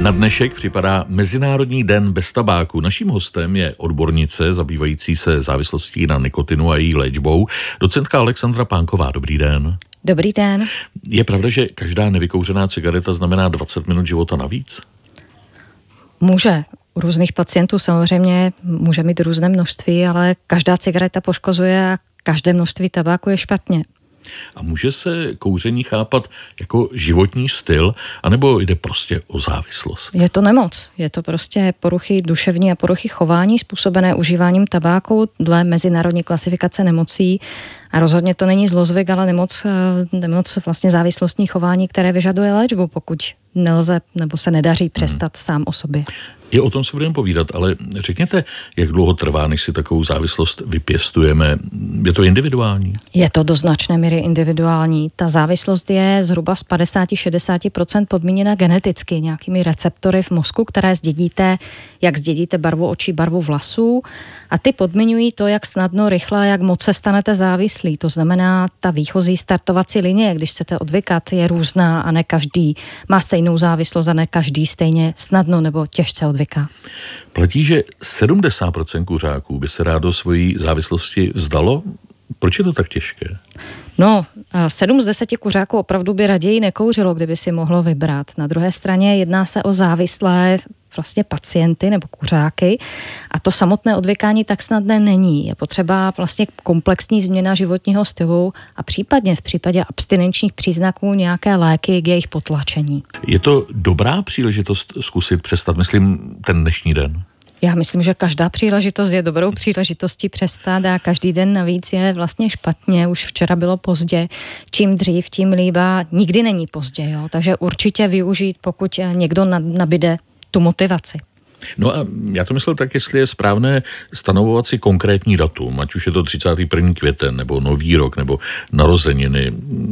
Na dnešek připadá Mezinárodní den bez tabáku. Naším hostem je odbornice zabývající se závislostí na nikotinu a její léčbou, docentka Alexandra Pánková. Dobrý den. Dobrý den. Je pravda, že každá nevykouřená cigareta znamená 20 minut života navíc? Může. U různých pacientů samozřejmě může mít různé množství, ale každá cigareta poškozuje a každé množství tabáku je špatně. A může se kouření chápat jako životní styl, anebo jde prostě o závislost? Je to nemoc. Je to prostě poruchy duševní a poruchy chování způsobené užíváním tabáku dle mezinárodní klasifikace nemocí. A rozhodně to není zlozvyk, ale nemoc vlastně závislostní chování, které vyžaduje léčbu, pokud nelze nebo se nedaří přestat sám o sobě. I o tom se budeme povídat, ale řekněte, jak dlouho trvá, než si takovou závislost vypěstujeme? Je to individuální? Je to do značné míry individuální. Ta závislost je zhruba z 50-60% podmíněna geneticky nějakými receptory v mozku, které zdědíte, jak zdědíte barvu očí, barvu vlasů, a ty podmiňují to, jak snadno, rychle, jak moc se stanete závislí. To znamená, ta výchozí startovací linie, když chcete odvykat, je různá a ne každý má stejnou závislost a ne každý stejně snadno nebo těžce odvyká. Platí, že 70% kuřáků by se rádo svojí závislosti vzdalo? Proč je to tak těžké? No, 7 z 10 kuřáků opravdu by raději nekouřilo, kdyby si mohlo vybrat. Na druhé straně jedná se o závislé vlastně pacienty nebo kuřáky a to samotné odvykání tak snadné není. Je potřeba vlastně komplexní změna životního stylu a případně v případě abstinenčních příznaků nějaké léky k jejich potlačení. Je to dobrá příležitost zkusit přestat, myslím, ten dnešní den? Já myslím, že každá příležitost je dobrou příležitostí přestat a každý den navíc je vlastně špatně. Už včera bylo pozdě. Čím dřív, tím líp a nikdy není pozdě. Jo? Takže určitě využít, pokud někdo nabíde tu motivaci. No a já to myslel tak, jestli je správné stanovovat si konkrétní datum, ať už je to 31. květen, nebo Nový rok, nebo narozeniny.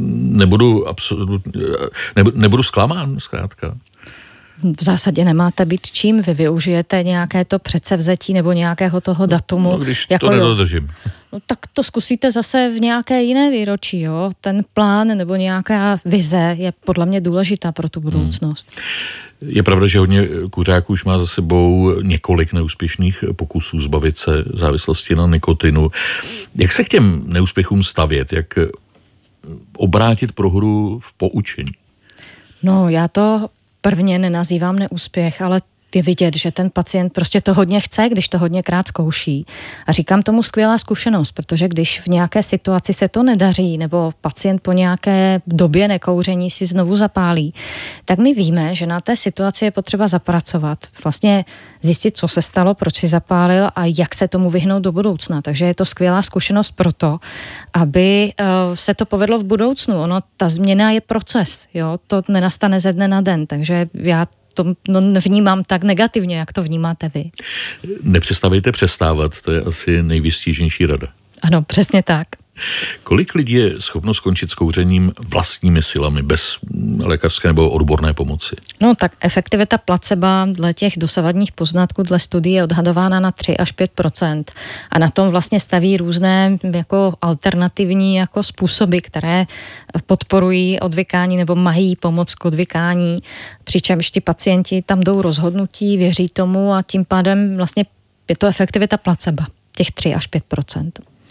Nebudu zklamán, zkrátka. V zásadě nemáte být čím. Vy využijete nějaké to předsevzetí nebo nějakého toho datumu. No, když jako to nedodržím. No, tak to zkusíte zase v nějaké jiné výročí. Jo? Ten plán nebo nějaká vize je podle mě důležitá pro tu budoucnost. Je pravda, že hodně kuřáků už má za sebou několik neúspěšných pokusů zbavit se závislosti na nikotinu. Jak se k těm neúspěchům stavět? Jak obrátit prohru v poučení? No, já to prvně nenazývám neúspěch, ale je vidět, že ten pacient prostě to hodně chce, když to hodněkrát zkouší. A říkám tomu skvělá zkušenost, protože když v nějaké situaci se to nedaří, nebo pacient po nějaké době nekouření si znovu zapálí, tak my víme, že na té situaci je potřeba zapracovat. Vlastně zjistit, co se stalo, proč si zapálil a jak se tomu vyhnout do budoucna. Takže je to skvělá zkušenost proto, aby se to povedlo v budoucnu. Ta změna je proces, jo? To nenastane ze dne na den, takže já to vnímám tak negativně, jak to vnímáte vy. Nepřestávejte přestávat, to je asi nejvýstižnější rada. Ano, přesně tak. Kolik lidí je schopno skončit s kouřením vlastními silami, bez lékařské nebo odborné pomoci? No tak efektivita placeba dle těch dosavadních poznatků, dle studií je odhadována na 3-5%. A na tom vlastně staví různé jako alternativní jako způsoby, které podporují odvykání nebo mají pomoc k odvykání. Přičemž ti pacienti tam jdou rozhodnutí, věří tomu a tím pádem vlastně je to efektivita placeba, těch 3-5%.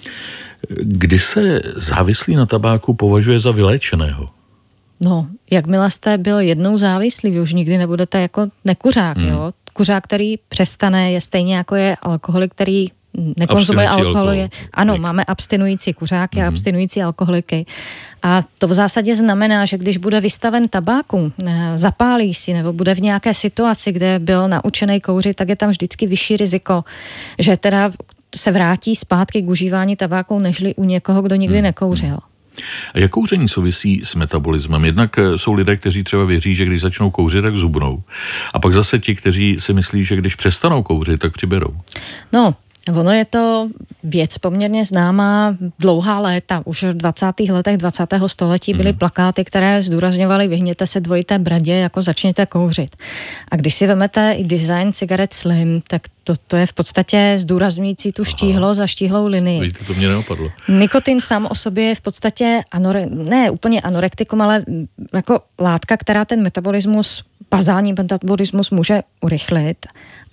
Kdy se závislý na tabáku považuje za vyléčeného? No, jakmile jste byl jednou závislý, vy už nikdy nebudete jako nekuřák, jo? Kuřák, který přestane, je stejně jako je alkoholik, který nekonzumuje alkohol. Ano, máme abstinující kuřáky a abstinující alkoholiky. A to v zásadě znamená, že když bude vystaven tabáku, zapálí si nebo bude v nějaké situaci, kde byl naučený kouřit, tak je tam vždycky vyšší riziko, že teda se vrátí zpátky k užívání tabáku, nežli u někoho, kdo nikdy nekouřil. A jak kouření souvisí s metabolismem? Jednak jsou lidé, kteří třeba věří, že když začnou kouřit, tak zhubnou. A pak zase ti, kteří si myslí, že když přestanou kouřit, tak přiberou. No, ono je to věc poměrně známá dlouhá léta. Už v 20. letech 20. století byly plakáty, které zdůrazňovaly vyhněte se dvojité bradě, jako začněte kouřit. A když si vezmete i design cigaret Slim, tak to je v podstatě zdůrazňující tu štíhlost a štíhlou linii. Vidíte, to mě neopadlo. Nikotin sám o sobě je v podstatě ne úplně anorektikum, ale jako látka, která ten metabolismus bazální metabolismus může urychlit,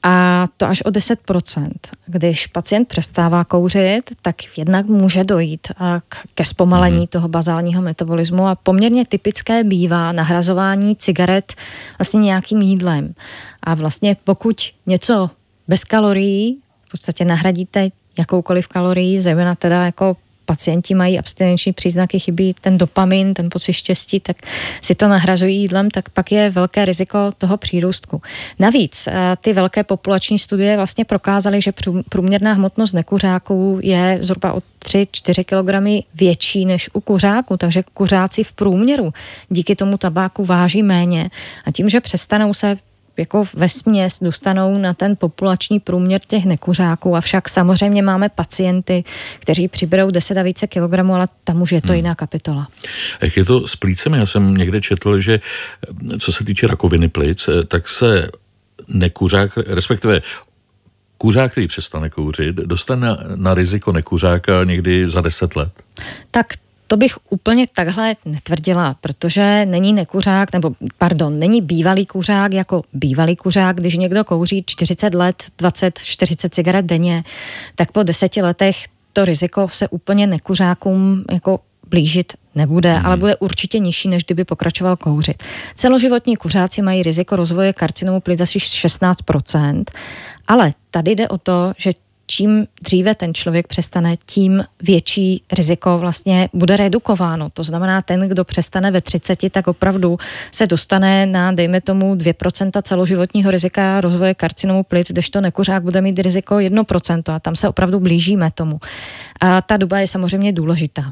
a to až o 10%. Když pacient přestává kouřit, tak jednak může dojít ke zpomalení toho bazálního metabolismu a poměrně typické bývá nahrazování cigaret vlastně nějakým jídlem. A vlastně pokud něco bez kalorií, v podstatě nahradíte jakoukoliv kalorii, zejména teda jako pacienti mají abstinenční příznaky, chybí ten dopamin, ten pocit štěstí, tak si to nahrazují jídlem, tak pak je velké riziko toho přírůstku. Navíc ty velké populační studie vlastně prokázaly, že průměrná hmotnost nekuřáků je zhruba o 3-4 kg větší než u kuřáků, takže kuřáci v průměru díky tomu tabáku váží méně a tím, že přestanou se jako vesměs dostanou na ten populační průměr těch nekuřáků, avšak samozřejmě máme pacienty, kteří přiberou 10 a více kilogramů, ale tam už je to jiná kapitola. A jak je to s plícemi? Já jsem někde četl, že co se týče rakoviny plic, tak se nekuřák, respektive kuřák, který přestane kouřit, dostane na riziko nekuřáka někdy za 10 let. Tak to bych úplně takhle netvrdila, protože není nekuřák, není bývalý kuřák jako bývalý kuřák. Když někdo kouří 40 let, 20-40 cigaret denně, tak po 10 letech to riziko se úplně nekuřákům jako blížit nebude, ale bude určitě nižší, než kdyby pokračoval kouřit. Celoživotní kuřáci mají riziko rozvoje karcinomu plic asi 16%, ale tady jde o to, že čím dříve ten člověk přestane, tím větší riziko vlastně bude redukováno. To znamená, ten, kdo přestane ve 30, tak opravdu se dostane na, dejme tomu, 2% celoživotního rizika rozvoje karcinomu plic, kdežto nekuřák bude mít riziko 1% a tam se opravdu blížíme tomu. A ta doba je samozřejmě důležitá.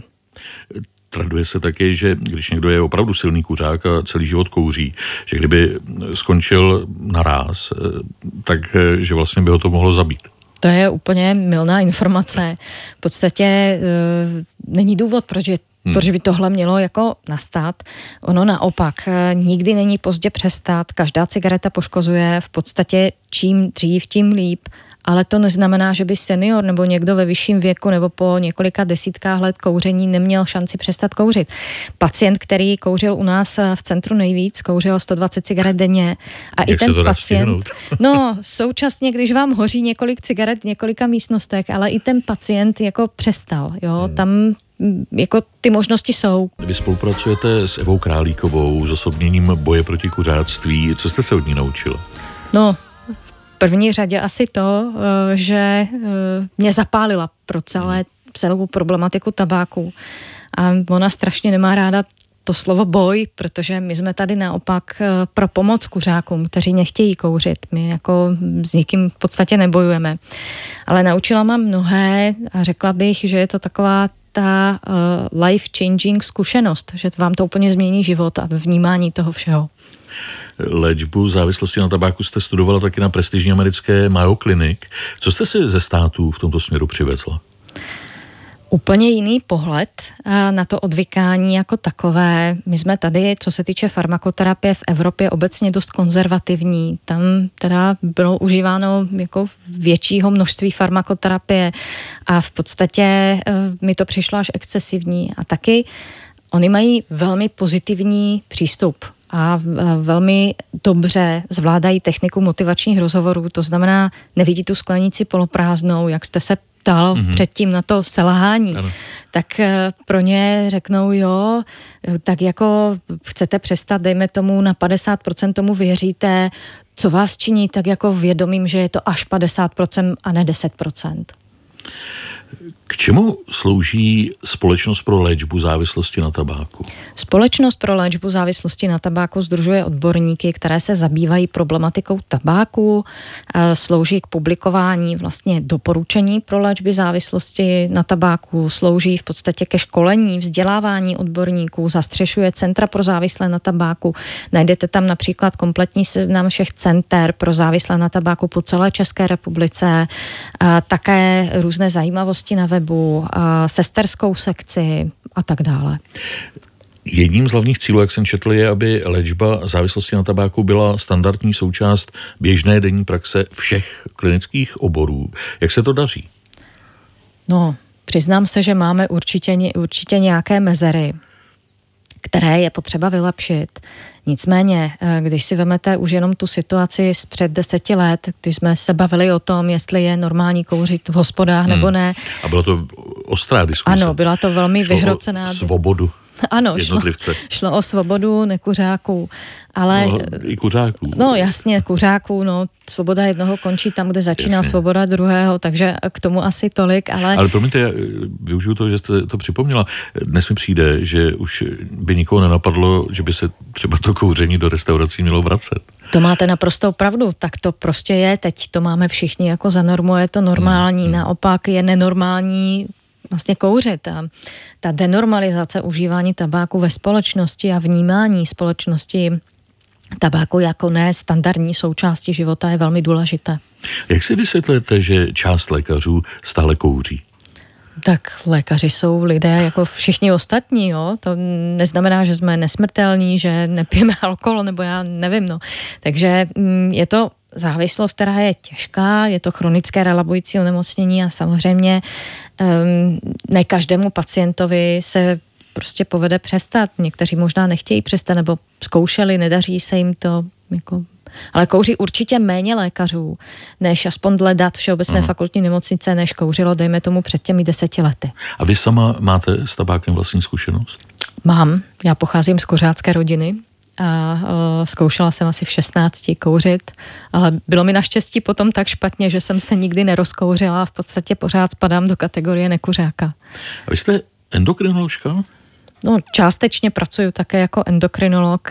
Traduje se taky, že když někdo je opravdu silný kuřák a celý život kouří, že kdyby skončil naráz, tak že vlastně by ho to mohlo zabít. To je úplně mylná informace. V podstatě není důvod, proč by tohle mělo jako nastat. Ono naopak, nikdy není pozdě přestat, každá cigareta poškozuje, v podstatě čím dřív, tím líp, ale to neznamená, že by senior nebo někdo ve vyšším věku nebo po několika desítkách let kouření neměl šanci přestat kouřit. Pacient, který kouřil u nás v centru nejvíc, kouřil 120 cigaret denně a jak i ten pacient, současně, když vám hoří několik cigaret v několika místnostech, ale i ten pacient jako přestal, jo, tam jako ty možnosti jsou. Vy spolupracujete s Evou Králíkovou, s osobněním boje proti kuřáctví. Co jste se od ní naučila? No, v první řadě asi to, že mě zapálila pro celou problematiku tabáku. A ona strašně nemá ráda to slovo boj, protože my jsme tady naopak pro pomoc kuřákům, kteří nechtějí kouřit. My jako s nikým v podstatě nebojujeme. Ale naučila mám mnohé a řekla bych, že je to taková ta life-changing zkušenost, že vám to úplně změní život a vnímání toho všeho. Léčbu závislosti na tabáku jste studovala taky na prestižní americké Mayo Clinic. Co jste si ze států v tomto směru přivezla? Úplně jiný pohled na to odvykání jako takové. My jsme tady, co se týče farmakoterapie v Evropě, obecně dost konzervativní. Tam teda bylo užíváno jako většího množství farmakoterapie a v podstatě mi to přišlo až excesivní. A taky oni mají velmi pozitivní přístup a velmi dobře zvládají techniku motivačních rozhovorů. To znamená, nevidí tu sklenici poloprázdnou, jak jste se ptalo předtím na to selhání. Ano. Tak pro ně řeknou, jo, tak jako chcete přestat, dejme tomu na 50%, tomu věříte, co vás činí, tak jako vědomím, že je to až 50% a ne 10%. K čemu slouží Společnost pro léčbu závislosti na tabáku? Společnost pro léčbu závislosti na tabáku sdružuje odborníky, které se zabývají problematikou tabáku, slouží k publikování vlastně doporučení pro léčby závislosti na tabáku, slouží v podstatě ke školení, vzdělávání odborníků, zastřešuje centra pro závislé na tabáku. Najdete tam například kompletní seznam všech center pro závislé na tabáku po celé České republice, také různé zajímavosti na webu, sesterskou sekci a tak dále. Jedním z hlavních cílů, jak jsem četl, je, aby léčba závislosti na tabáku byla standardní součást běžné denní praxe všech klinických oborů. Jak se to daří? No, přiznám se, že máme určitě nějaké mezery, které je potřeba vylepšit. Nicméně, když si vezmete už jenom tu situaci z před 10 let, když jsme se bavili o tom, jestli je normální kouřit v hospodách nebo ne. A bylo to ostrá diskuse. Ano, byla to velmi vyhrocená. Svobodu. Ano, šlo o svobodu nekuřáků, ale... No, i kuřáků. No jasně, kuřáků, svoboda jednoho končí tam, kde začíná svoboda druhého, takže k tomu asi tolik, ale... Ale promiňte, já využiju toho, že jste to připomněla. Dnes mi přijde, že už by nikoho nenapadlo, že by se třeba to kouření do restaurací mělo vracet. To máte naprostou pravdu, tak to prostě je, teď to máme všichni jako za normu, je to normální, naopak je nenormální vlastně kouřit. A ta denormalizace užívání tabáku ve společnosti a vnímání společnosti tabáku jako ne standardní součástí života je velmi důležité. Jak si vysvětlíte, že část lékařů stále kouří? Tak lékaři jsou lidé jako všichni ostatní, jo. To neznamená, že jsme nesmrtelní, že nepijeme alkohol, nebo já nevím, Takže je to závislost, která je těžká, je to chronické relabující onemocnění a samozřejmě ne každému pacientovi se prostě povede přestat. Někteří možná nechtějí přestat, nebo zkoušeli, nedaří se jim to, ale kouří určitě méně lékařů, než aspoň dle dat Všeobecné fakultní nemocnice, než kouřilo, dejme tomu, před těmi 10 lety. A vy sama máte s tabákem vlastní zkušenost? Mám, já pocházím z kuřácké rodiny a zkoušela jsem asi v 16 kouřit, ale bylo mi naštěstí potom tak špatně, že jsem se nikdy nerozkouřila a v podstatě pořád spadám do kategorie nekuřáka. A vy jste endokrinoložka? No, částečně pracuji také jako endokrinolog,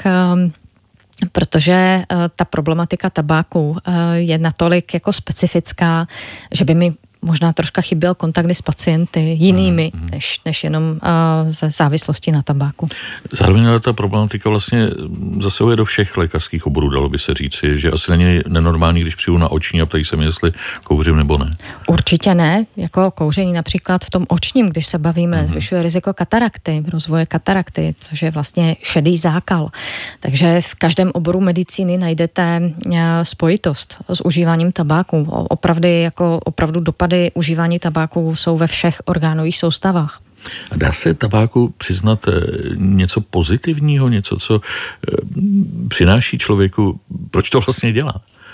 protože ta problematika tabáku je natolik jako specifická, že by mi možná troška chyběl kontakty s pacienty jinými, než jenom ze závislosti na tabáku. Zároveň ta problematika vlastně zasahuje do všech lékařských oborů, dalo by se říci, že asi není nenormální, když přijdu na oční a ptají se mi, jestli kouřím nebo ne. Určitě ne, jako kouření například v tom očním, když se bavíme, zvyšuje riziko katarakty, rozvoje katarakty, což je vlastně šedý zákal. Takže v každém oboru medicíny najdete spojitost s užíváním tabáku. Opravdu dopady užívání tabáku jsou ve všech orgánových soustavách. A dá se tabáku přiznat něco pozitivního, něco, co přináší člověku? Proč to vlastně dělá?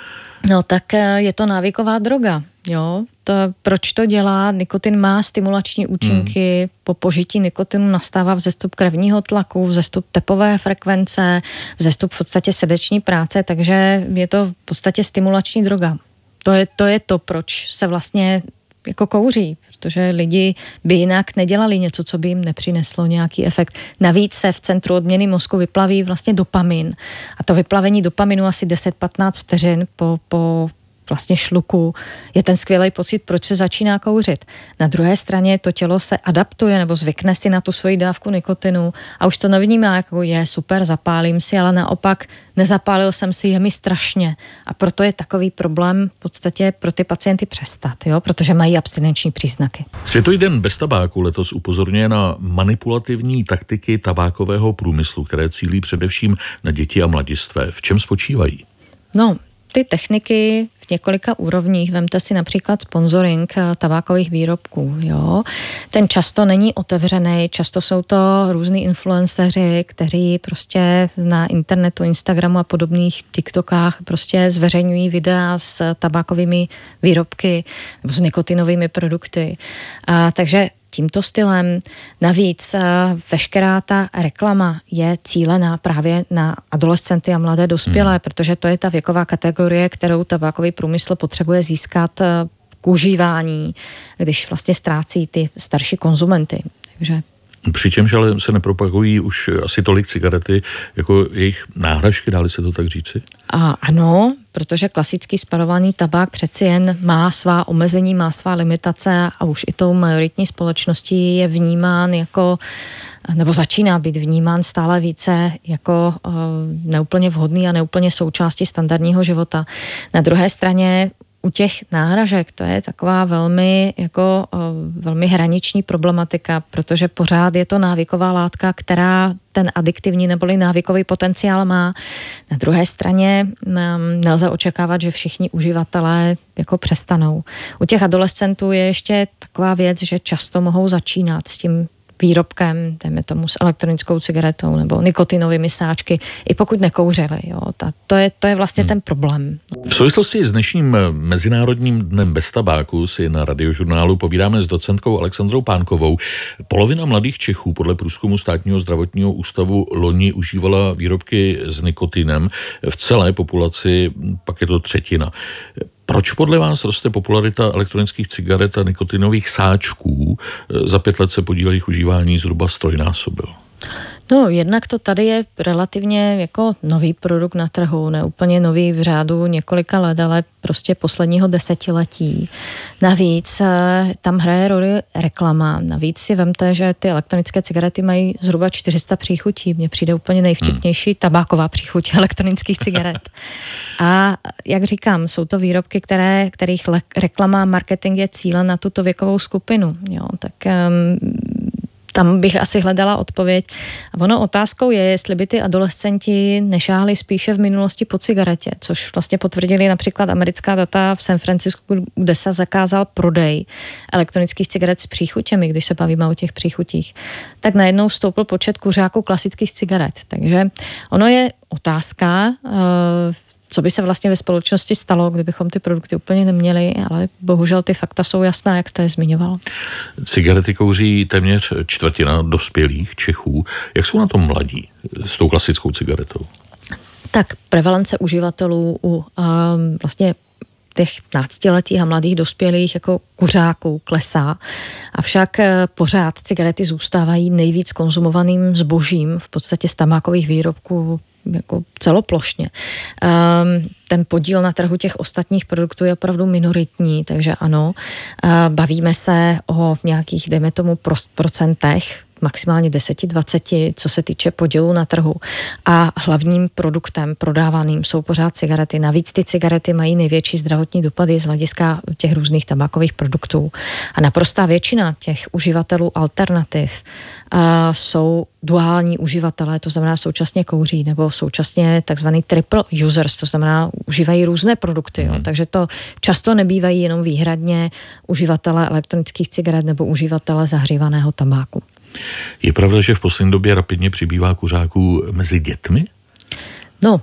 No tak je to návyková droga, jo. Proč to dělá? Nikotin má stimulační účinky, po požití nikotinu nastává vzestup krevního tlaku, vzestup tepové frekvence, vzestup v podstatě srdeční práce, takže je to v podstatě stimulační droga. To je to, proč se vlastně jako kouří, protože lidi by jinak nedělali něco, co by jim nepřineslo nějaký efekt. Navíc se v centru odměny mozku vyplaví vlastně dopamin. A to vyplavení dopaminu asi 10-15 vteřin po vlastně šluku je ten skvělý pocit, proč se začíná kouřit. Na druhé straně to tělo se adaptuje nebo zvykne si na tu svoji dávku nikotinu a už to nevnímá jako je super, zapálím si, ale naopak nezapálil jsem si, je mi strašně. A proto je takový problém v podstatě pro ty pacienty přestat, jo? Protože mají abstinenční příznaky. Světový den bez tabáku letos upozorňuje na manipulativní taktiky tabákového průmyslu, které cílí především na děti a mladistvé. V čem spočívají? No, ty techniky v několika úrovních, vemte si například sponsoring tabákových výrobků, jo. Ten často není otevřený, často jsou to různý influenceři, kteří prostě na internetu, Instagramu a podobných TikTokách prostě zveřejňují videa s tabákovými výrobky nebo s nikotinovými produkty. Takže tímto stylem. Navíc veškerá ta reklama je cílená právě na adolescenty a mladé dospělé, protože to je ta věková kategorie, kterou tabákový průmysl potřebuje získat k užívání, když vlastně ztrácí ty starší konzumenty. Takže Přičemž ale se nepropagují už asi tolik cigarety jako jejich náhražky, dá-li se to tak říci? A ano, protože klasický spalovaný tabák přeci jen má svá omezení, má svá limitace a už i tou majoritní společností je vnímán jako, nebo začíná být vnímán stále více jako neúplně vhodný a neúplně součástí standardního života. Na druhé straně u těch náhražek to je taková velmi hraniční problematika, protože pořád je to návyková látka, která ten adiktivní neboli návykový potenciál má. Na druhé straně nelze očekávat, že všichni uživatelé jako přestanou. U těch adolescentů je ještě taková věc, že často mohou začínat s tím výrobkem, dejme tomu s elektronickou cigaretou nebo nikotinovými sáčky, i pokud nekouřili. Jo. To je vlastně ten problém. V souvislosti s dnešním Mezinárodním dnem bez tabáku si na Radiožurnálu povídáme s docentkou Alexandrou Pánkovou. Polovina mladých Čechů podle průzkumu Státního zdravotního ústavu loni užívala výrobky s nikotinem. V celé populaci pak je to třetina. Proč podle vás roste popularita elektronických cigaret a nikotinových sáčků? Za 5 let se podíl jejich užívání zhruba strojnásobil. No, jednak to tady je relativně jako nový produkt na trhu, ne úplně nový v řádu několika let, ale prostě posledního desetiletí. Navíc tam hraje roli reklama. Navíc si vemte, že ty elektronické cigarety mají zhruba 400 příchutí. Mně přijde úplně nejvtipnější tabáková příchuť elektronických cigaret. A jak říkám, jsou to výrobky, kterých reklama, marketing je cílen na tuto věkovou skupinu. Jo, tak tam bych asi hledala odpověď. A ono otázkou je, jestli by ty adolescenti nešáhli spíše v minulosti po cigaretě, což vlastně potvrdili například americká data v San Francisku, kde se zakázal prodej elektronických cigaret s příchutěmi, když se bavíme o těch příchutích. Tak najednou stoupl počet kuřáků klasických cigaret. Takže ono je otázka, co by se vlastně ve společnosti stalo, kdybychom ty produkty úplně neměli, ale bohužel ty fakta jsou jasná, jak jste je zmiňoval. Cigarety kouří téměř čtvrtina dospělých Čechů. Jak jsou na tom mladí s tou klasickou cigaretou? Tak prevalence uživatelů u vlastně těch 15letých a mladých dospělých jako kuřáků klesá. Avšak pořád cigarety zůstávají nejvíc konzumovaným zbožím v podstatě z tabákových výrobků jako celoplošně. Ten podíl na trhu těch ostatních produktů je opravdu minoritní, takže ano, bavíme se o nějakých, dejme tomu, procentech, maximálně 10-20, co se týče podílu na trhu. A hlavním produktem prodávaným jsou pořád cigarety. Navíc ty cigarety mají největší zdravotní dopady z hlediska těch různých tabákových produktů. A naprostá většina těch uživatelů alternativ jsou duální uživatelé, to znamená současně kouří, nebo současně takzvaný triple users, to znamená užívají různé produkty. Jo. Takže to často nebývají jenom výhradně uživatelé elektronických cigaret nebo uživatelé zahřívaného tabáku. Je pravda, že v poslední době rapidně přibývá kuřáků mezi dětmi? No,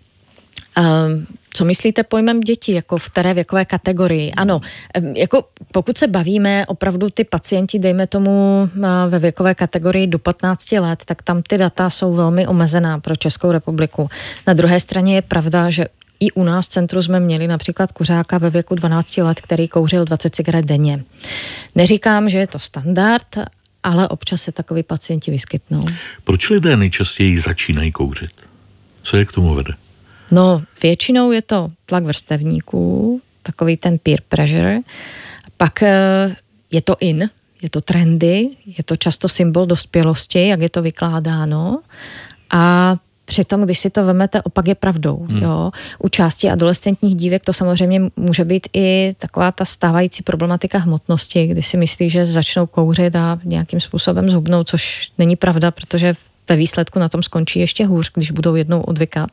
co myslíte pojmem děti, jako v které věkové kategorii? Ano, jako pokud se bavíme opravdu ty pacienti, dejme tomu ve věkové kategorii do 15 let, tak tam ty data jsou velmi omezená pro Českou republiku. Na druhé straně je pravda, že i u nás v centru jsme měli například kuřáka ve věku 12 let, který kouřil 20 cigaret denně. Neříkám, že je to standard, ale občas se takoví pacienti vyskytnou. Proč lidé nejčastěji začínají kouřit? Co je k tomu vede? No, většinou je to tlak vrstevníků, takový ten peer pressure. Pak je to je to trendy, je to často symbol dospělosti, jak je to vykládáno. A přitom, když si to vemete, opak je pravdou. Jo. U části adolescentních dívek to samozřejmě může být i taková ta stávající problematika hmotnosti, kdy si myslí, že začnou kouřit a nějakým způsobem zhubnou, což není pravda, protože ve výsledku na tom skončí ještě hůř, když budou jednou odvykat.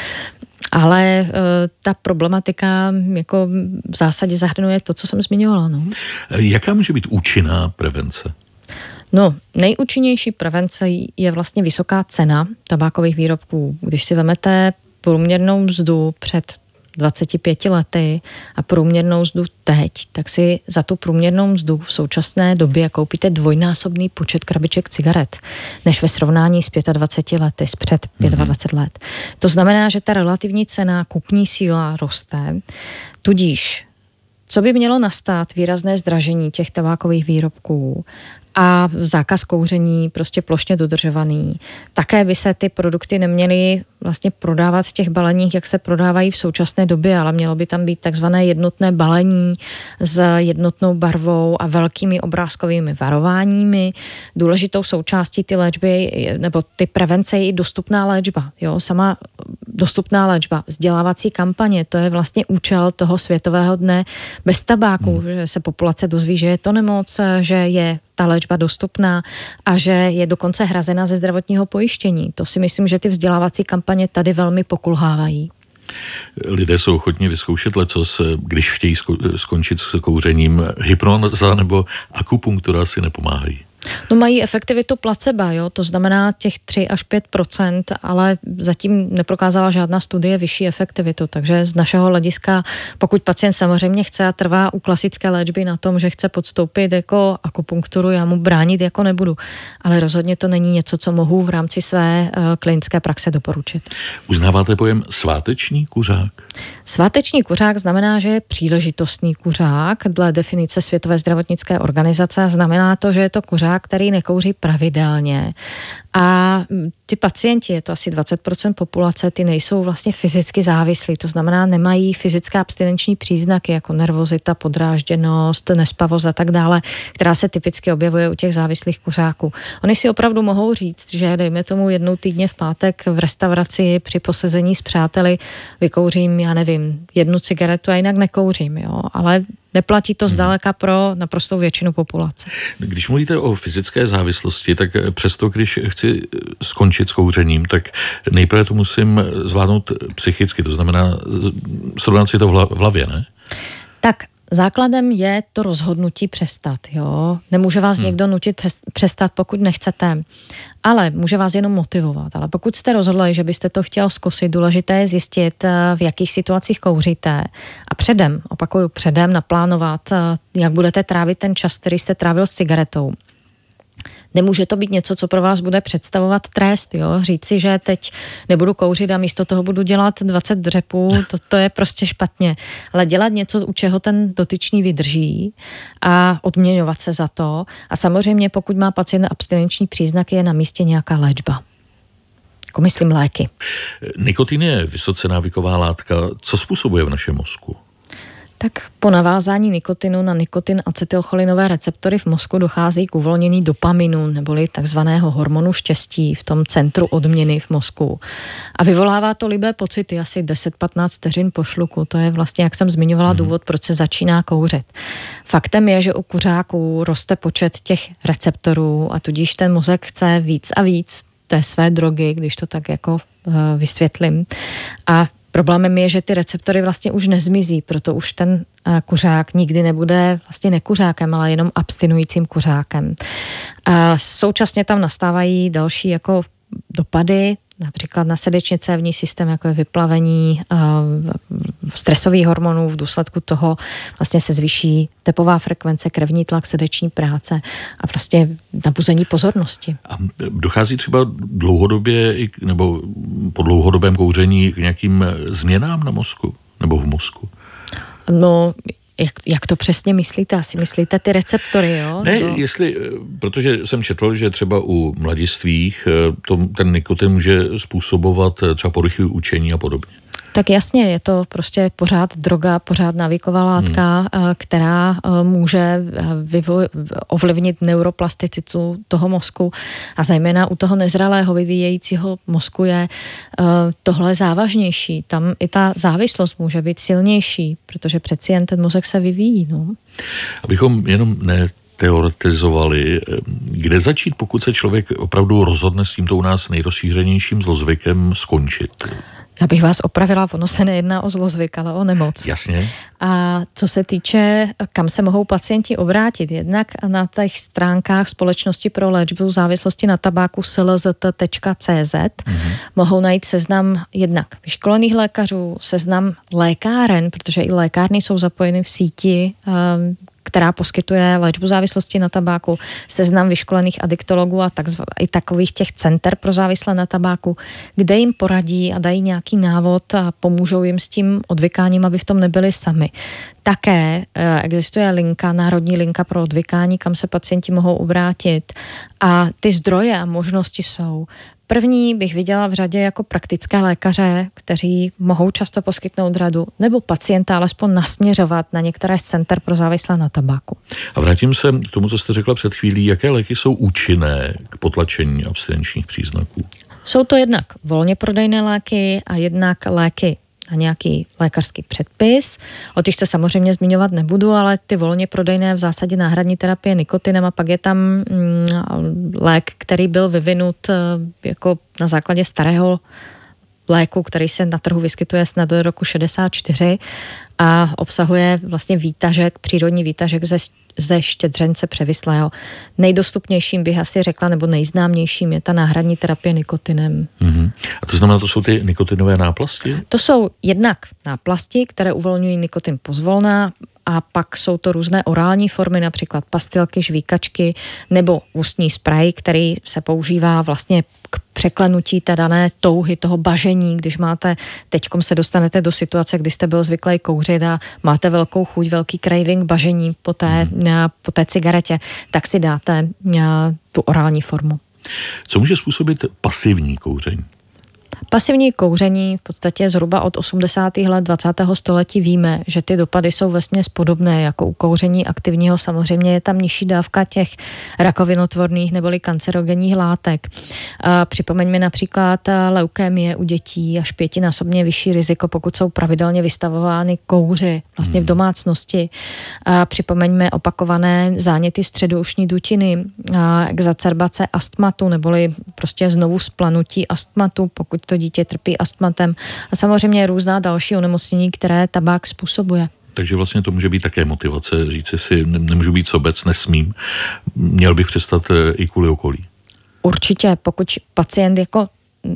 Ale ta problematika jako v zásadě zahrnuje to, co jsem zmiňovala. No. Jaká může být účinná prevence? No, nejúčinnější prevence je vlastně vysoká cena tabákových výrobků. Když si vemete průměrnou mzdu před 25 lety a průměrnou mzdu teď, tak si za tu průměrnou mzdu v současné době koupíte dvojnásobný počet krabiček cigaret, než ve srovnání s 25 lety, z před 25 let. To znamená, že ta relativní cena, kupní síla roste, tudíž co by mělo nastat výrazné zdražení těch tabákových výrobků a zákaz kouření prostě plošně dodržovaný. Také by se ty produkty neměly vlastně prodávat v těch baleních, jak se prodávají v současné době, ale mělo by tam být takzvané jednotné balení s jednotnou barvou a velkými obrázkovými varováními. Důležitou součástí ty léčby nebo ty prevence je i dostupná léčba. Jo? Sama dostupná léčba, vzdělávací kampaně, to je vlastně účel toho Světového dne bez tabáku, že se populace dozví, že je to nemoc, že je ta léčba dostupná a že je dokonce hrazena ze zdravotního pojištění. To si myslím, že ty vzdělávací kampaně tady velmi pokulhávají. Lidé jsou ochotní vyzkoušet lecos, když chtějí skončit s kouřením. Hypnoza nebo akupunktura si nepomáhají. No mají efektivitu placebo, jo? To znamená těch 3 až 5%, ale zatím neprokázala žádná studie vyšší efektivitu, takže z našeho hlediska, pokud pacient samozřejmě chce a trvá u klasické léčby na tom, že chce podstoupit jako akupunkturu, já mu bránit jako nebudu, ale rozhodně to není něco, co mohu v rámci své klinické praxe doporučit. Uznáváte pojem sváteční kuřák? Sváteční kuřák znamená, že je příležitostný kuřák, dle definice Světové zdravotnické organizace, znamená to, že je to kuřák, který nekouří pravidelně. A ty pacienti, je to asi 20% populace, ty nejsou vlastně fyzicky závislí, to znamená, nemají fyzické abstinenční příznaky, jako nervozita, podrážděnost, nespavost a tak dále, která se typicky objevuje u těch závislých kuřáků. Oni si opravdu mohou říct, že dejme tomu jednou týdně v pátek v restauraci při posezení s přáteli vykouřím, já nevím, 1 cigaretu a jinak nekouřím, jo, ale neplatí to zdaleka pro naprostou většinu populace. Když mluvíte o fyzické závislosti, tak přesto, když chci skončit s kouřením, tak nejprve to musím zvládnout psychicky, to znamená srovnat si to v hlavě, ne? Tak základem je to rozhodnutí přestat, jo. Nemůže vás někdo nutit přestat, pokud nechcete, ale může vás jenom motivovat. Ale pokud jste rozhodli, že byste to chtěl zkusit, důležité je zjistit, v jakých situacích kouříte a předem naplánovat, jak budete trávit ten čas, který jste trávil s cigaretou. Nemůže to být něco, co pro vás bude představovat trest, jo? Říct si, že teď nebudu kouřit a místo toho budu dělat 20 dřepů, to je prostě špatně. Ale dělat něco, u čeho ten dotyčný vydrží a odměňovat se za to. A samozřejmě, pokud má pacient abstinenční příznaky, je na místě nějaká léčba. Jako myslím léky. Nikotin je vysoce návyková látka. Co způsobuje v našem mozku? Tak po navázání nikotinu na nikotin acetylcholinové receptory v mozku dochází k uvolnění dopaminu, neboli takzvaného hormonu štěstí v tom centru odměny v mozku. A vyvolává to libé pocity asi 10-15 vteřin po šluku. To je vlastně, jak jsem zmiňovala, důvod, proč se začíná kouřit. Faktem je, že u kuřáků roste počet těch receptorů a tudíž ten mozek chce víc a víc té své drogy, když to tak jako vysvětlím. A problémem je, že ty receptory vlastně už nezmizí, proto už ten kuřák nikdy nebude vlastně nekuřákem, ale jenom abstinujícím kuřákem. A současně tam nastávají další jako dopady, například na srdečně cévní systém, jako je vyplavení stresových hormonů, v důsledku toho vlastně se zvýší tepová frekvence, krevní tlak, srdeční práce a prostě nabuzení pozornosti. A dochází třeba dlouhodobě nebo po dlouhodobém kouření k nějakým změnám na mozku nebo v mozku? No, jak to přesně myslíte? Asi myslíte ty receptory, jo? Ne, protože jsem četl, že třeba u mladistvých ten nikotin může způsobovat třeba poruchy učení a podobně. Tak jasně, je to prostě pořád droga, pořád návyková látka, která může ovlivnit neuroplasticitu toho mozku a zejména u toho nezralého vyvíjejícího mozku je tohle závažnější. Tam i ta závislost může být silnější, protože přeci jen ten mozek se vyvíjí. No. Abychom jenom teoretizovali, kde začít, pokud se člověk opravdu rozhodne s tímto u nás nejrozšířenějším zlozvykem skončit? Já bych vás opravila, ono se nejedná o zlozvyk, ale o nemoc. Jasně. A co se týče, kam se mohou pacienti obrátit, jednak na těch stránkách Společnosti pro léčbu závislosti na tabáku slzt.cz mohou najít seznam jednak vyškolených lékařů, seznam lékáren, protože i lékárny jsou zapojeny v síti, která poskytuje léčbu závislosti na tabáku, seznam vyškolených adiktologů a i takových těch center pro závislé na tabáku, kde jim poradí a dají nějaký návod a pomůžou jim s tím odvykáním, aby v tom nebyli sami. Také existuje linka, národní linka pro odvykání, kam se pacienti mohou obrátit a ty zdroje a možnosti jsou. První bych viděla v řadě jako praktické lékaře, kteří mohou často poskytnout radu, nebo pacienta alespoň nasměřovat na některé z center pro závislé na tabáku. A vrátím se k tomu, co jste řekla před chvílí. Jaké léky jsou účinné k potlačení abstinenčních příznaků? Jsou to jednak volně prodejné léky a jednak léky na nějaký lékařský předpis. O těch se samozřejmě zmiňovat nebudu, ale ty volně prodejné v zásadě náhradní terapie nikotinem a pak je tam lék, který byl vyvinut jako na základě starého léku, který se na trhu vyskytuje snad do roku 64 a obsahuje vlastně výtažek, přírodní výtažek ze ze štědřence převislého. Nejdostupnějším bych asi řekla, nebo nejznámějším je ta náhradní terapie nikotinem. A to znamená, to jsou ty nikotinové náplasti? To jsou jednak náplasti, které uvolňují nikotin pozvolna, a pak jsou to různé orální formy, například pastilky, žvíkačky nebo ústní sprej, který se používá vlastně k překlenutí té dané touhy, toho bažení, když máte, teďkom se dostanete do situace, kdy jste byl zvyklý kouřit a máte velkou chuť, velký craving, bažení po té cigaretě, tak si dáte tu orální formu. Co může způsobit pasivní kouření? Pasivní kouření v podstatě zhruba od 80. let 20. století víme, že ty dopady jsou vesměs podobné jako u kouření aktivního. Samozřejmě je tam nižší dávka těch rakovinotvorných neboli kancerogenních látek. Připomeňme například leukémie u dětí, až 5násobně vyšší riziko, pokud jsou pravidelně vystavovány kouři vlastně v domácnosti. Připomeňme opakované záněty středoušní dutiny, exacerbace astmatu neboli prostě znovu splanutí astmatu, pokud to dítě trpí astmatem a samozřejmě různá další onemocnění, které tabák způsobuje. Takže vlastně to může být také motivace, říci si, nemůžu být sobec, nesmím, měl bych přestat i kvůli okolí. Určitě, pokud pacient jako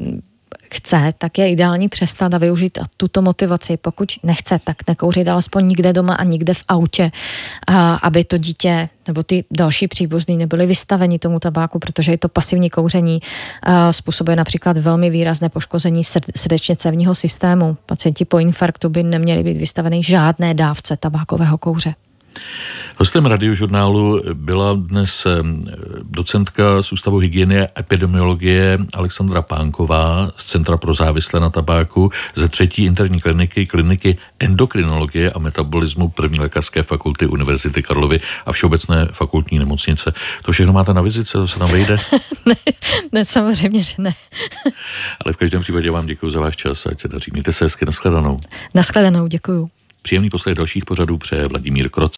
chce, tak je ideální přestat a využít tuto motivaci. Pokud nechce, tak nekouřit alespoň nikde doma a nikde v autě, aby to dítě nebo ty další příbuzní nebyly vystaveni tomu tabáku, protože je to pasivní kouření, způsobuje například velmi výrazné poškození srdečně-cévního systému. Pacienti po infarktu by neměli být vystaveni žádné dávce tabákového kouře. Hostem Radiožurnálu byla dnes docentka z Ústavu hygieny a epidemiologie Alexandra Pánková z Centra pro závislé na tabáku ze 3. interní kliniky endokrinologie a metabolismu 1. lékařské fakulty Univerzity Karlovy a Všeobecné fakultní nemocnice. To všechno máte na vizice, to se tam vejde? ne, samozřejmě, že ne. Ale v každém případě vám děkuji za váš čas, ať se daří. Mějte se hezky, nashledanou. Nashledanou, děkuju. Příjemný poslech dalších pořadů přeje Vladimír Kroc.